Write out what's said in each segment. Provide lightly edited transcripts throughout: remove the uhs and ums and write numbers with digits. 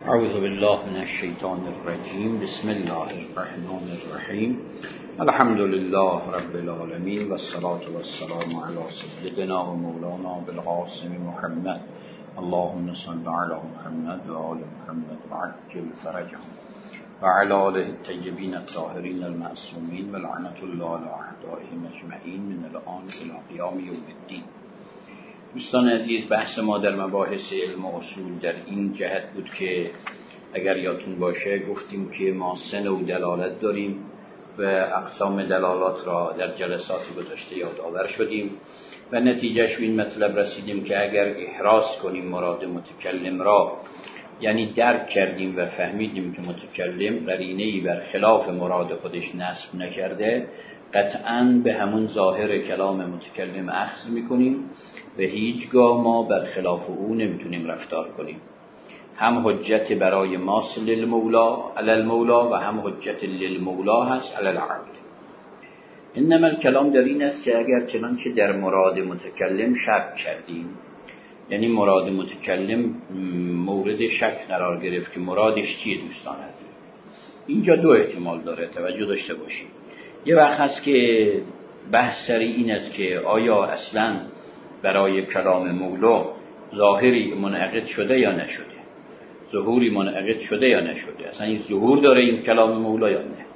اعوذ بالله من الشیطان الرجیم. بسم الله الرحمن الرحیم. الحمد لله رب العالمین و الصلاة والسلام علی سیدنا و مولانا بالقاسم محمد. اللهم صل علی محمد و آل محمد و عجل فرجهم و علی آله الطیبین الطاهرین المعصومین و لعنة الله علی اعدائهم اجمعین من الآن الی قیام یوم الدین. دوستان عزیز، بحث ما در مباحث علم و اصول در این جهت بود که اگر یادتون باشه گفتیم که ما سه نوع دلالت داریم و اقسام دلالات را در جلسات گذشته یادآور شدیم و نتیجهش به این مطلب رسیدیم که اگر احراز کنیم مراد متکلم را، یعنی درک کردیم و فهمیدیم که متکلم قرینه‌ای بر خلاف مراد خودش نصب نکرده، قطعاً به همون ظاهر کلام متکلم اخذ میکنیم و هیچگاه ما بر خلاف او نمیتونیم رفتار کنیم. هم حجت برای ماست للمولا علی المولا و هم حجت للمولا هست علی العبد. انما الکلام در این است که اگر چنانچه در مراد متکلم شک کردیم، یعنی مراد متکلم مورد شک قرار گرفت که مرادش چیه دوستان عزیز، اینجا دو احتمال داره، توجه داشته باشید. یه وقت هست که بحث سر این است که آیا اصلا برای کلام مولا ظاهری منعقد شده یا نشده، ظهوری منعقد شده یا نشده، اصلا این ظهور داره این کلام مولا یا نه.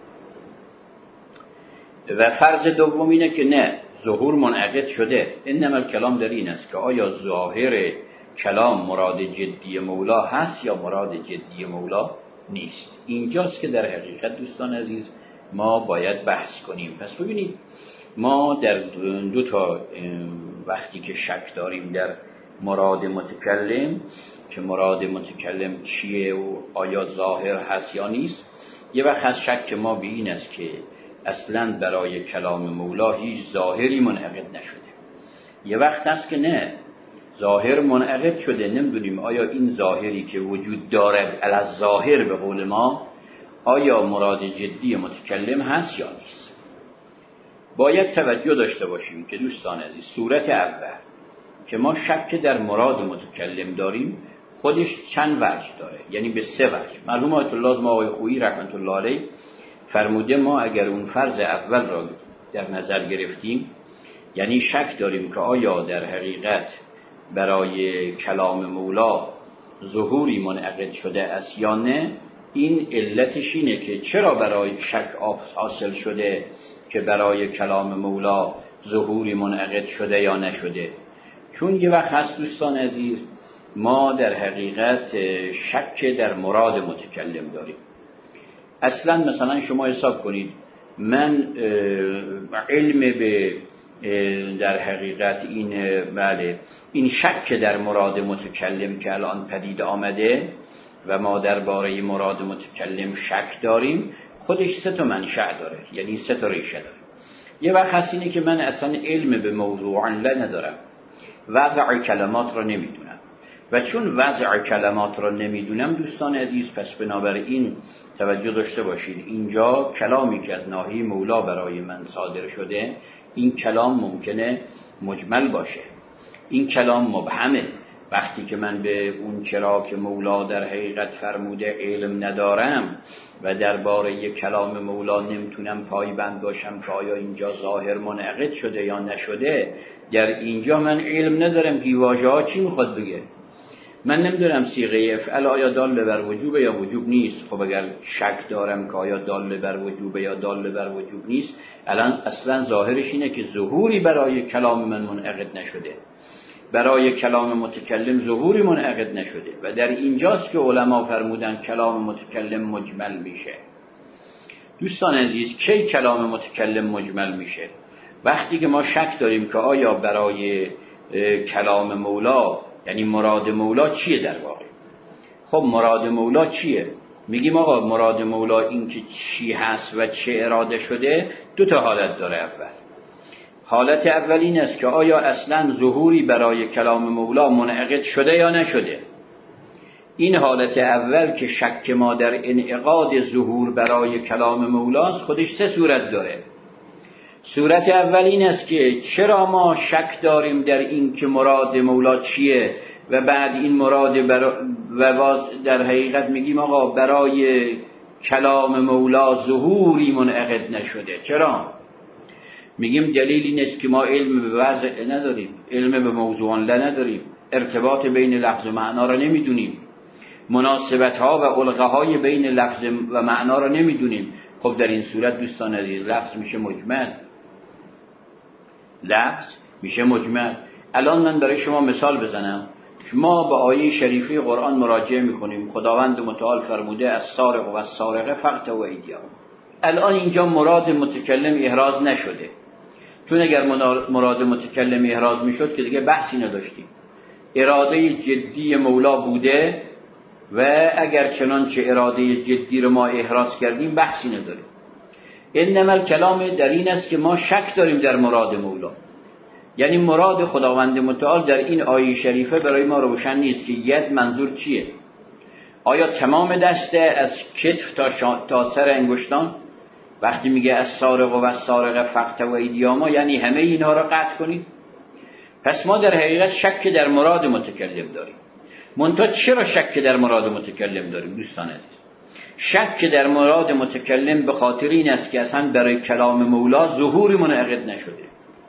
و فرض دوم اینه که نه، ظهور منعقد شده. انما الکلام در این است که آیا ظاهر کلام مراد جدی مولا هست یا مراد جدی مولا نیست. اینجاست که در حقیقت دوستان عزیز ما باید بحث کنیم. پس ببینید، ما در دو تا وقتی که شک داریم در مراد متکلم که مراد متکلم چیه و آیا ظاهر هست یا نیست، یه وقت هست شک ما به این است که اصلا برای کلام مولا هیچ ظاهری منعقد نشده. یه وقت هست که نه، ظاهر منعقد شده، نمیدونیم آیا این ظاهری که وجود دارد علی ظاهر به قول ما آیا مراد جدی متکلم هست یا نیست. باید توجه داشته باشیم که دوستان عزیز، صورت اول که ما شک در مراد متکلم داریم خودش چند وجه داره، یعنی به سه وجه. مرحوم آیت الله آزما آقای خویی رحمت الله علیه فرموده ما اگر اون فرض اول را در نظر گرفتیم، یعنی شک داریم که آیا در حقیقت برای کلام مولا ظهوری منعقد شده است یا نه، این علتش اینه که چرا برای شک حاصل شده که برای کلام مولا ظهوری منعقد شده یا نشده. چون یه وقت هست دوستان عزیز ما در حقیقت شک در مراد متکلم داریم. اصلا مثلا شما حساب کنید من علم به در حقیقت این شک در مراد متکلم که الان پدید آمده و ما درباره مراد متکلم شک داریم، خودش سه تا منشأ داره، یعنی سه تا ریشه داره. یه وقت هست اینه که من اصلا علم به موضوع ندارم، وضع کلمات را نمیدونم و چون وضع کلمات را نمیدونم دوستان عزیز، پس بنابراین توجه داشته باشید اینجا کلامی که از ناحیه مولا برای من صادر شده، این کلام ممکنه مجمل باشه، این کلام مبهمه. وقتی که من به اون چرا که مولا در حقیقت فرموده علم ندارم و درباره کلام مولا نمیتونم پایبند باشم که آیا اینجا ظاهر منعقد شده یا نشده، در اینجا من علم ندارم که واژه ها چی میخواد بگه. من نمیدونم صیغه افعل آیا دال بر وجوب یا وجوب نیست. خب اگر شک دارم که آیا دال بر وجوب یا دال بر وجوب نیست، الان اصلا ظاهرش اینه که ظهوری برای کلام من منعقد نشده، برای کلام متکلم ظهوری منعقد نشده و در اینجاست که علما فرمودن کلام متکلم مجمل میشه. دوستان عزیز، کی کلام متکلم مجمل میشه؟ وقتی که ما شک داریم که آیا برای کلام مولا، یعنی مراد مولا چیه در واقع. خب مراد مولا چیه؟ میگیم آقا مراد مولا این که چی هست و چه اراده شده دو تا حالت داره. حالت اول این است که آیا اصلا ظهوری برای کلام مولا منعقد شده یا نشده. این حالت اول که شک ما در انعقاد ظهور برای کلام مولاست خودش سه صورت داره. صورت اول این است که چرا ما شک داریم در این که مراد مولا چیه و بعد این مراد و باز در حقیقت میگیم آقا برای کلام مولا ظهوری منعقد نشده. چرا؟ میگیم دلیل این است که ما علم به وضع نداریم، علم به موضوعان نداریم، ارتباط بین لفظ و معنا را نمیدونیم، مناسبت ها و علقه های بین لفظ و معنا را نمیدونیم. خب در این صورت دوستان عزیز لفظ میشه مجمل، لفظ میشه مجمل. الان من برای شما مثال بزنم. ما به آیه شریفه قرآن مراجعه میکنیم، خداوند متعال فرموده السارق و السارقه فاقطعوا ایدیهما. الان اینجا مراد متکلم احراز نشده، چون اگر مراد متکلم احراز میشد که دیگه بحثی نداشتیم. اراده جدی مولا بوده و اگر چنانچه اراده جدی رو ما احراز کردیم بحثی نداریم. انما الکلام در این است که ما شک داریم در مراد مولا، یعنی مراد خداوند متعال در این آیه شریفه برای ما روشن نیست که ید منظور چیه. آیا تمام دسته از کتف تا سر انگشتان؟ وقتی میگه السارق و السارقه فاقطعوا ایدیهما یعنی همه اینها را قطع کنید؟ پس ما در حقیقت شک در مراد متکلم داریم. منتها چرا شک در مراد متکلم داریم دوستان عزیز؟ شک در مراد متکلم به خاطر این است که اصلا برای کلام مولا ظهوری منعقد نشده.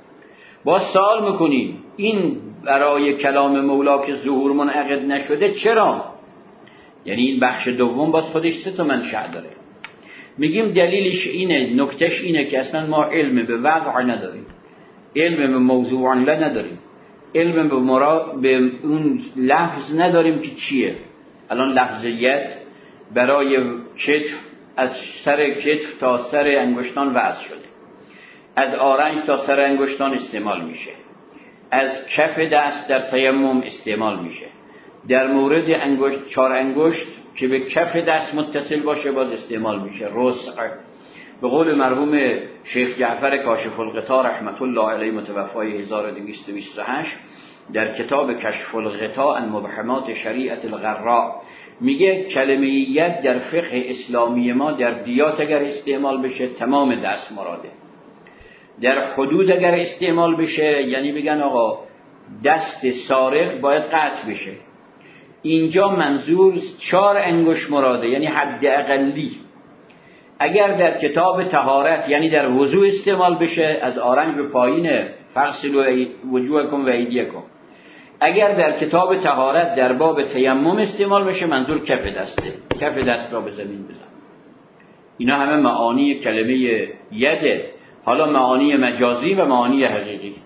با سوال میکنیم این برای کلام مولا که ظهور منعقد نشده چرا؟ یعنی این بخش دوم باز خودش سه تا منشأ داره. میگیم دلیلش اینه، نکتهش اینه که اصلا ما علم به وضع نداریم، علم به موضوع نداریم، علم به مراد به اون لفظ نداریم که چیه. الان لفظ ید برای کتف از سر کتف تا سر انگشتان وضع شده، از آرنج تا سر انگشتان استعمال میشه، از کف دست در تیمم استعمال میشه، در مورد انگشت 4 انگشت که به کف دست متصل باشه باز استعمال میشه. رسق به قول مرحوم شیخ جعفر کاشف الغطا رحمت الله علیه متوفای 1228 در کتاب کشف الغطا عن مبهمات شریعت الغراء میگه کلمه ید در فقه اسلامی ما در دیات اگر استعمال بشه تمام دست مراده، در حدود اگر استعمال بشه یعنی بگن آقا دست سارق باید قطع بشه، اینجا منظور 4 انگشت مراده یعنی حد اقلی. اگر در کتاب طهارت یعنی در وضو استعمال بشه از آرنج به پایین فغسلوا وجوهکم و ایدیکم. اگر در کتاب طهارت در باب تیمم استعمال بشه منظور کف دسته، کف دست را به زمین بزن. اینا همه معانی کلمه یده، حالا معانی مجازی و معانی حقیقی.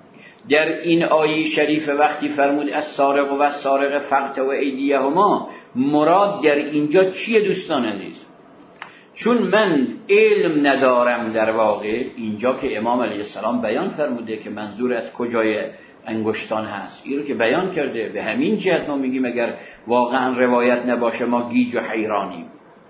در این آیه شریف وقتی فرمود السارق و السارقه فاقطعوا ایدیهما مراد در اینجا چیه دوستان عزیز؟ چون من علم ندارم در واقع اینجا که امام علیه السلام بیان فرموده که منظور از کجای انگشتان هست، این رو که بیان کرده. به همین جهت ما میگیم اگر واقعا روایت نباشه ما گیج و حیرانیم.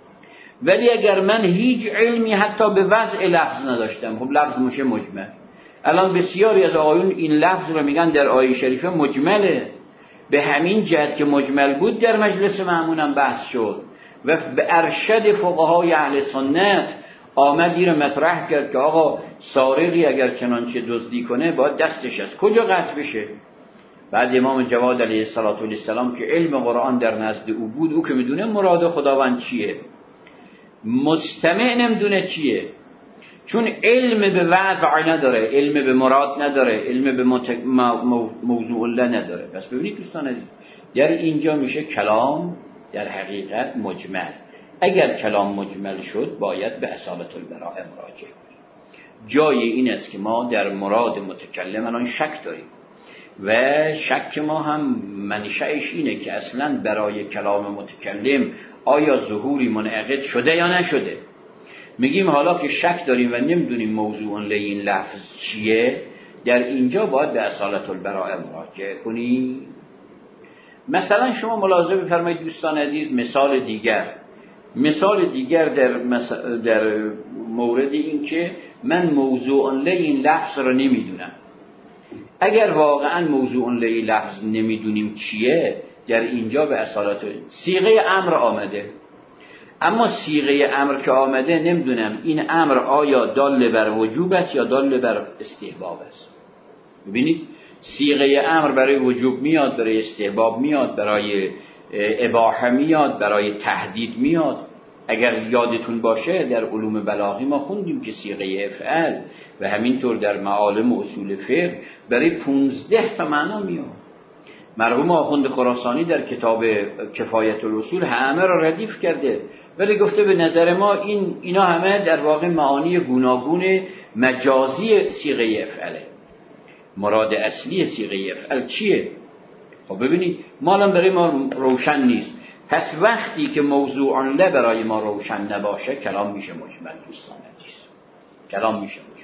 ولی اگر من هیچ علمی حتی به وضع لفظ نداشتم، خب لفظ میشه مجمل. الان بسیاری از آقایون این لفظ رو میگن در آیه شریفه مجمله، به همین جهت که مجمل بود در مجلس مأمونم بحث شد و به ارشد فقهای اهل سنت آمد رو مطرح کرد که آقا سارقی اگر چنانچه دزدی کنه باید دستش از کجا قطع بشه. بعد امام جواد علیه السلام که علم قرآن در نزد او بود، او که میدونه مراد خداوند چیه، مستمع نمیدونه چیه، چون علم به وضع نداره، علم به مراد نداره، علم به موضوع الله نداره. پس ببینید دوستان عزیز در اینجا میشه کلام در حقیقت مجمل. اگر کلام مجمل شد باید به اصالت البراء مراجعه کنیم. جای این است که ما در مراد متکلم الان شک داریم و شک ما هم منشأش اینه که اصلا برای کلام متکلم آیا ظهوری منعقد شده یا نشده. میگیم حالا که شک داریم و نمیدونیم موضوع این لفظ چیه، در اینجا باید به اصالت البراء مراجعه کنیم. مثلا شما ملاحظه بفرمایید دوستان عزیز مثال دیگر در مورد این که من موضوع این لفظ رو نمیدونم. اگر واقعا موضوع این لفظ نمیدونیم چیه، در اینجا به اصالت صیغه امر آمده، اما صیغه امر که آمده نمیدونم این امر آیا دال بر وجوب است یا دال بر استحباب است. ببینید صیغه امر برای وجوب میاد، برای استحباب میاد، برای اباحه میاد، برای تهدید میاد. اگر یادتون باشه در علوم بلاغی ما خوندیم که صیغه افعل و همینطور در معالم و اصول فقه برای 15 تا معنا میاد. مرحوم آخوند خراسانی در کتاب کفایت الاصول همه را ردیف کرده، ولی گفته به نظر ما اینا همه در واقع معانی گوناگون مجازی صیغه افعله. مراد اصلی صیغه افعل چیه؟ خب ببینید ما الان برای ما روشن نیست، پس وقتی که موضوع له برای ما روشن نباشه کلام میشه مجمل. دوستان عزیز، کلام میشه مجمل.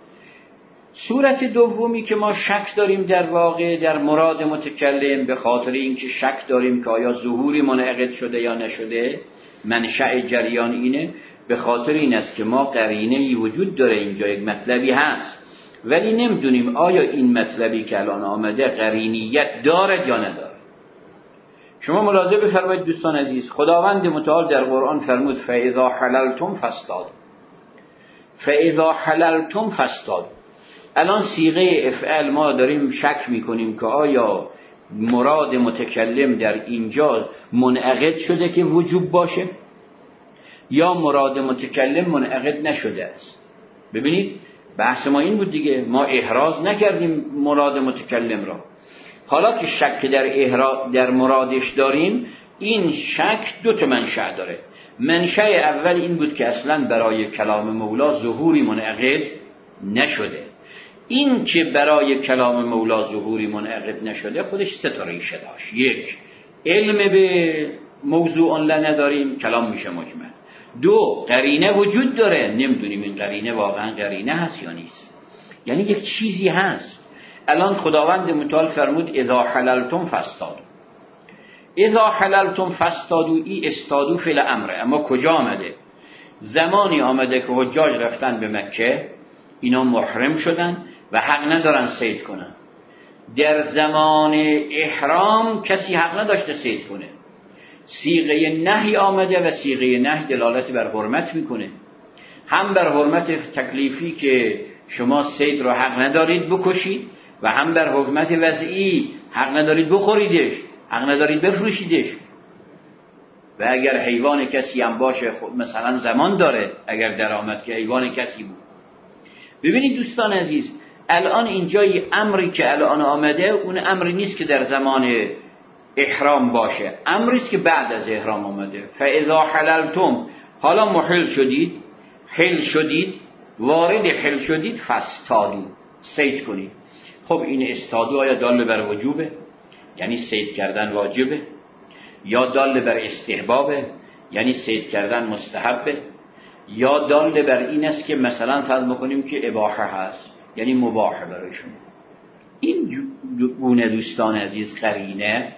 صورت دومی که ما شک داریم در واقع در مراد متکلم، به خاطر اینکه شک داریم که آیا ظهوری منعقد شده یا نشده، منشأ جریان اینه، به خاطر این است که ما قرینه‌ای وجود داره، اینجا یک مطلبی هست ولی نمیدونیم آیا این مطلبی که الان آمده قرینیت دارد یا نداره. شما ملاحظه بفرمایید دوستان عزیز، خداوند متعال در قرآن فرمود فاذا حللتم فاصطادوا. فاذا حللتم فاصطادوا. الان صیغه افعال ما داریم شک میکنیم که آیا مراد متکلم در اینجا منعقد شده که وجوب باشه یا مراد متکلم منعقد نشده است. ببینید بحث ما این بود دیگه، ما احراز نکردیم مراد متکلم را. حالا که شک در مرادش داریم، این شک دو تا منشأ داره. منشأ اول این بود که اصلا برای کلام مولا ظهوری منعقد نشده. این که برای کلام مولا ظهوری منعقد نشده خودش سه تا ریشه داشت. یک، علم به موضوع له نداریم، کلام میشه مجمل. دو، قرینه وجود داره، نمیدونیم این قرینه واقعا قرینه هست یا نیست، یعنی یک چیزی هست. الان خداوند متعال فرمود اذا حللتم فاصطادوا. اذا حللتم فاصطادوا، ای استادو فعل امره، اما کجا آمده؟ زمانی آمده که حجاج رفتن به مکه، اینا محرم شدن و حق ندارن صید کنن. در زمان احرام کسی حق نداشته صید کنه. صیغه نهی آمده و صیغه نهی دلالت بر حرمت میکنه، هم بر حرمت تکلیفی که شما صید رو حق ندارید بکشید و هم بر حرمت وضعی حق ندارید بخوریدش، حق ندارید بفروشیدش. و اگر حیوان کسی هم باشه مثلا زمان داره، اگر درآمد که حیوان کسی بود. ببینید دوستان عزیز، الان اینجای امری که الان آمده اون امری نیست که در زمان احرام باشه، امری است که بعد از احرام آمده. فاذا حللتم، حالا محل شدید، حل شدید، وارد حل شدید، فاصطادوا، صید کنید. خب این استادو آیا دال بر وجوبه، یعنی صید کردن واجبه، یا دال بر استحبابه، یعنی صید کردن مستحبه، یا دال بر این است که مثلا فرض بکنیم که اباحه هست، یعنی مباحه برایشون. این گونه دوستان عزیز قرینه.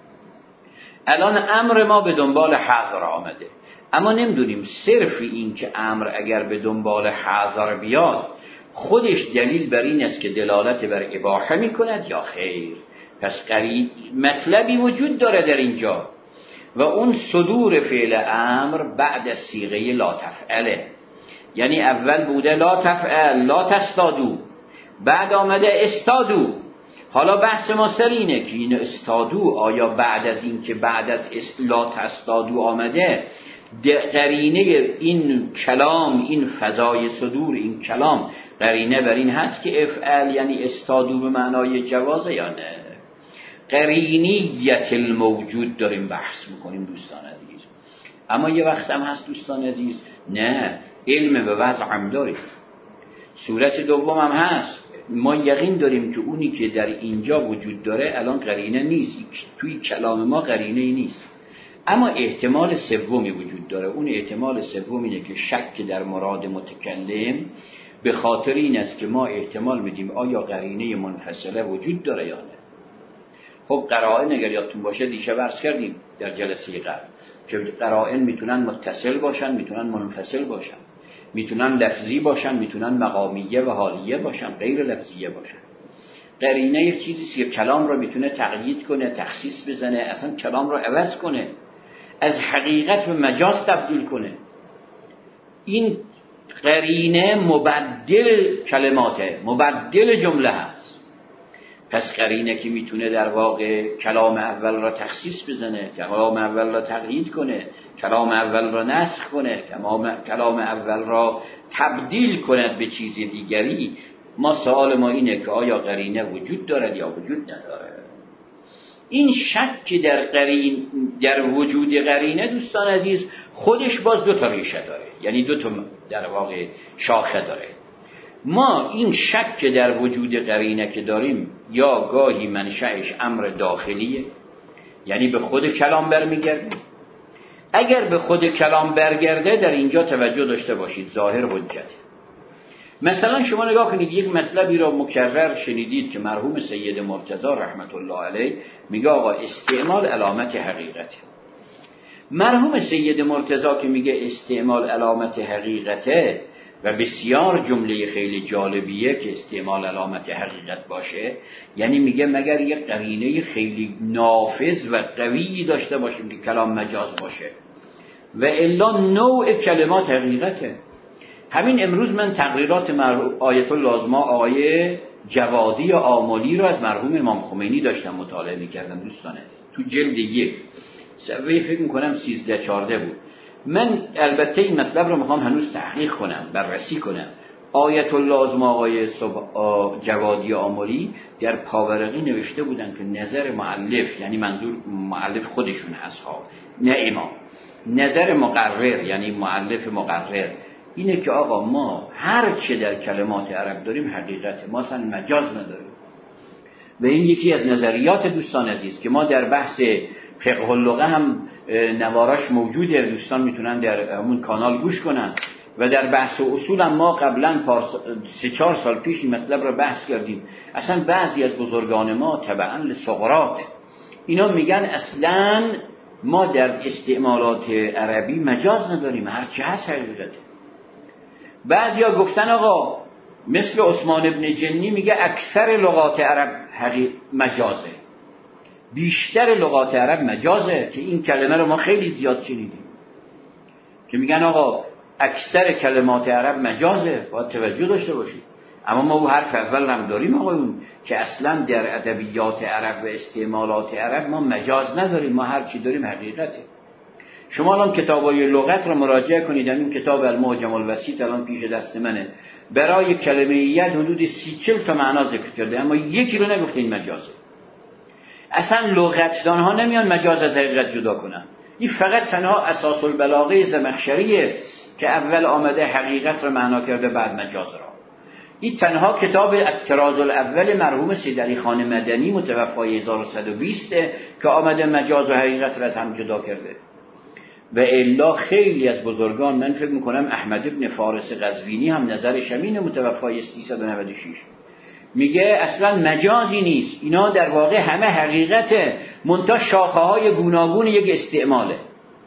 الان امر ما به دنبال حظر آمده، اما نمیدونیم صرف این که امر اگر به دنبال حظر بیاد خودش دلیل بر این است که دلالت بر اباحه میکند یا خیر. پس مطلبی وجود داره در اینجا و اون صدور فعل امر بعد از صیغه لا تفعله، یعنی اول بوده لا تفعل لا تصطادو، بعد آمده استادو. حالا بحث ما سر اینه که این استادو آیا بعد از این که بعد از لا تصطادو آمده قرینه این کلام، این فضای صدور این کلام قرینه بر این هست که افعل یعنی استادو به معنای جوازه یا نه؟ قرینیت الموجود داریم بحث میکنیم دوستان عزیز. اما یه وقت هم هست دوستان عزیز نه، علم به وضع هم داریم. صورت دوم هم هست، ما یقین داریم که اونی که در اینجا وجود داره الان قرینه نیست، توی کلام ما قرینه ای نیست، اما احتمال سومی وجود داره. اون احتمال سوم اینه که شک در مراد متکلم به خاطر این است که ما احتمال میدیم آیا قرینه منفصله وجود داره یا نه. خب قرائن اگر یادتون باشه دیشب عرض کردیم در جلسه قبل که قرائن میتونن متصل باشن، میتونن منفصل باشن، میتونن لفظی باشن، میتونن مقامیه و حالیه باشن، غیر لفظیه باشن. قرینه یک چیزیه که کلام رو میتونه تقیید کنه، تخصیص بزنه، اصلا کلام رو عوض کنه، از حقیقت به مجاز تبدیل کنه. این قرینه مبدل کلماته، مبدل جمله هست. پس قرینه که میتونه در واقع کلام اول را تخصیص بزنه، کلام اول را تقیید کنه، کلام اول را نسخ کنه، کلام اول را تبدیل کند به چیز دیگری. ما سوال ما اینه که آیا قرینه وجود دارد یا وجود ندارد؟ این شک در وجود قرینه دوستان عزیز خودش باز دو تا ریشه داره، یعنی دو تا در واقع شاخه داره. ما این شک در وجود قرینه که داریم یا گاهی منشأش امر داخلیه، یعنی به خود کلام برمیگرده. اگر به خود کلام برگرده در اینجا توجه داشته باشید، ظاهر حجته. مثلا شما نگاه کنید، یک مطلبی را مکرر شنیدید که مرحوم سید مرتضی رحمت الله علیه میگه آقا استعمال علامت حقیقته. مرحوم سید مرتضی که میگه استعمال علامت حقیقته و بسیار جمله خیلی جالبیه که استعمال علامت حقیقت باشه، یعنی میگه مگر یک قرینه خیلی نافذ و قوی داشته باشیم که کلام مجاز باشه و الا نوع کلمات حقیقته. همین امروز من تقریرات آیت اللازمه آقای جوادی آملی رو از مرحوم امام خمینی داشتم مطالعه میکردم دوستانه، تو جلد 1 صفحه فکر میکنم 13-14 بود. من البته این مطلب رو میخوام هنوز تحقیق کنم، بررسی کنم. آیت اللازمه آقای جوادی آملی در پاورقی نوشته بودن که نظر مؤلف، یعنی منظور مؤلف خودشون هست ها، نه امام، نظر مقرر یعنی مؤلف مقرر اینه که آقا ما هر چه در کلمات عرب داریم حقیقته، ما اصلا مجاز نداریم. و این یکی از نظریات دوستان عزیز که ما در بحث فقه اللغه هم نواراش موجوده، دوستان میتونن در همون کانال گوش کنن. و در بحث اصول هم ما قبلا 3-4 سال پیش این مطلب رو بحث کردیم. اصلا بعضی از بزرگان ما تبعا لسقراط اینا میگن اصلا ما در استعمالات عربی مجاز نداریم، هر چه هست حقیقته. بعضیا گفتن آقا مثل عثمان ابن جنی میگه اکثر لغات عرب مجازه، بیشتر لغات عرب مجازه، که این کلمه رو ما خیلی زیاد شنیدیم که میگن آقا اکثر کلمات عرب مجازه، باید توجه داشته باشید. اما ما او حرف اول هم داریم آقایون که اصلا در ادبیات عرب و استعمالات عرب ما مجاز نداریم، ما هر چی داریم حقیقته. شما الان کتابای لغت رو مراجعه کنید، این کتاب المعجم الوسیط الان پیش دست منه، برای کلمه ید حدود 30-40 تا معنا ذکر کرده، اما یکی رو نگفته این مجازه. اصلا لغتدان ها نمیان مجاز از حقیقت جدا کنن. این فقط تنها اساس البلاغه زمخشریه که اول آمده حقیقت رو معنا کرده بعد مجاز را. این تنها کتاب الطراز الاول مرحوم سید علی خان مدنی متوفای 1120 که آمده مجاز و حقیقت را از هم جدا کرده. و الا خیلی از بزرگان، من فکر میکنم احمد ابن فارس قزوینی هم نظرش همینه، متوفای 396 میگه اصلا مجازی نیست، اینا در واقع همه حقیقته، منتها شاخه های گوناگون یک استعماله.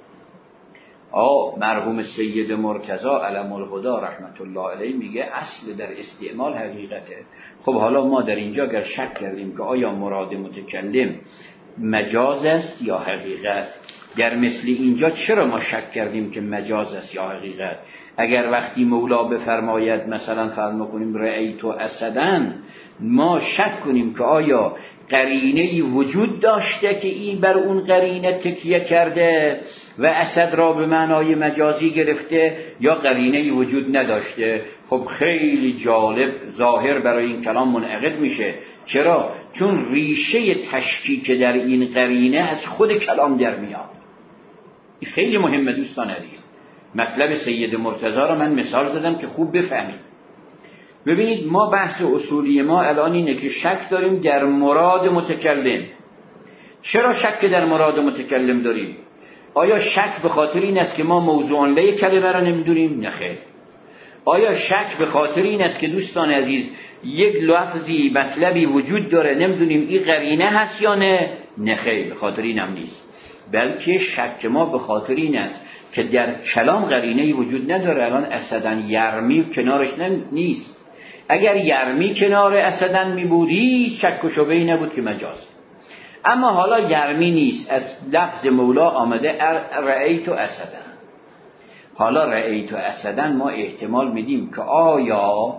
مرحوم سید مرتضی علم الهدی رحمت الله علیه میگه اصل در استعمال حقیقته. خب حالا ما در اینجا اگر شک کردیم که آیا مراد متکلم مجاز است یا حقیقت، در مثل اینجا چرا ما شک کردیم که مجاز است یا حقیقت؟ اگر وقتی مولا بفرماید مثلا فرماییم رأیت اسدا، ما شک کنیم که آیا قرینه‌ای وجود داشته که این بر اون قرینه تکیه کرده و اسد را به معنای مجازی گرفته، یا قرینه‌ای وجود نداشته؟ خب خیلی جالب ظاهر برای این کلام منعقد میشه. چرا؟ چون ریشه تشکیک در این قرینه از خود کلام در میاد. این خیلی مهمه دوستان عزیز. مطلب سید مرتضی را من مثال زدم که خوب بفهمید. ببینید ما بحث اصولی ما الان اینه که شک داریم در مراد متکلم. چرا شک در مراد متکلم داریم؟ آیا شک به خاطر این است که ما موضوع له کلمه را نمیدونیم؟ نه خیر. آیا شک به خاطر این است که دوستان عزیز یک لفظی مطلبی وجود داره نمیدونیم این قرینه هست یا نه؟ نه خیر، به خاطر این هم نیست. بلکه شک ما به خاطر این است که در کلام قرینه‌ای وجود نداره. الان اسدن یرمی کنارش نیست. اگر یرمی کنار اسدن می بودی شک و شبهه‌ای نبود که مجاز. اما حالا یرمی نیست، از لفظ مولا آمده رأیت اسدن. حالا رأیت اسدن ما احتمال میدیم که آیا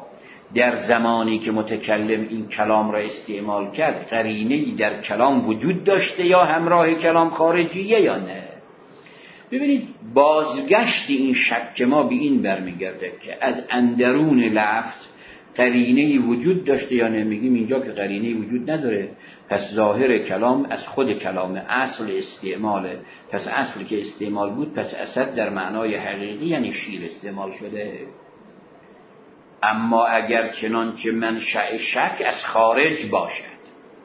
در زمانی که متکلم این کلام را استعمال کرد قرینه‌ای در کلام وجود داشته یا همراه کلام خارجیه یا نه. ببینید بازگشت این شک ما به این برمیگرده که از اندرون لفظ قرینه‌ای وجود داشته یا نه. میگیم اینجا که قرینه‌ای وجود نداره، پس ظاهر کلام از خود کلام اصل استعماله. پس اصلی که استعمال بود پس اسد در معنای حقیقی یعنی شیر استعمال شده. اما اگر چنانچه منشأ شک از خارج باشد،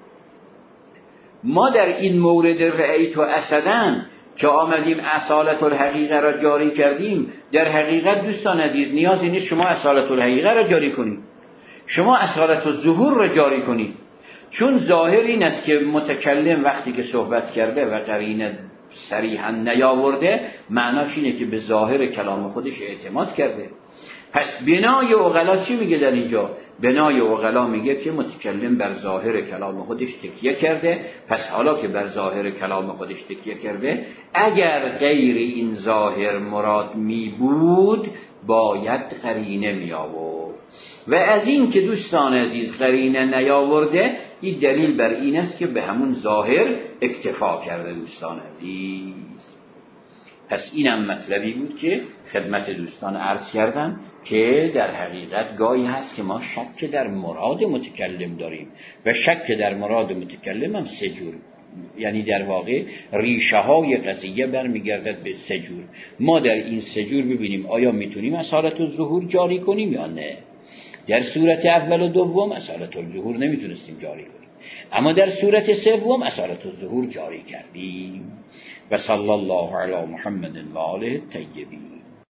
ما در این مورد رأیت اسدن که آمدیم اصالت الحقیقه را جاری کردیم، در حقیقت دوستان عزیز نیازی نیست شما اصالت الحقیقه را جاری کنید، شما اصالت الظهور را جاری کنید. چون ظاهر این است که متکلم وقتی که صحبت کرده و قرینه صریحا نیاورده، معناش اینه که به ظاهر کلام خودش اعتماد کرده. پس بنای عقلا چی میگه در اینجا؟ بنای عقلا میگه که متکلم بر ظاهر کلام خودش تکیه کرده. پس حالا که بر ظاهر کلام خودش تکیه کرده، اگر غیر این ظاهر مراد می بود باید قرینه می آورد. و از این که دوستان عزیز قرینه نیاورده، این دلیل بر این است که به همون ظاهر اکتفا کرده دوستان عزیز. پس اینم مطلبی بود که خدمت دوستان عرض کردم که در حقیقت گاهی هست که ما شک در مراد متکلم داریم و شک در مراد متکلم هم سه جور، یعنی در واقع ریشه های قضیه برمیگردد به سه جور. ما در این سه جور ببینیم آیا میتونیم اصالت الظهور جاری کنیم یا نه. در صورت اول و دوم اصالت الظهور نمیتونستیم جاری کنیم، اما در صورت سوم اصالت الظهور جاری کردیم. و صلی الله علی محمد و آله الطیبین.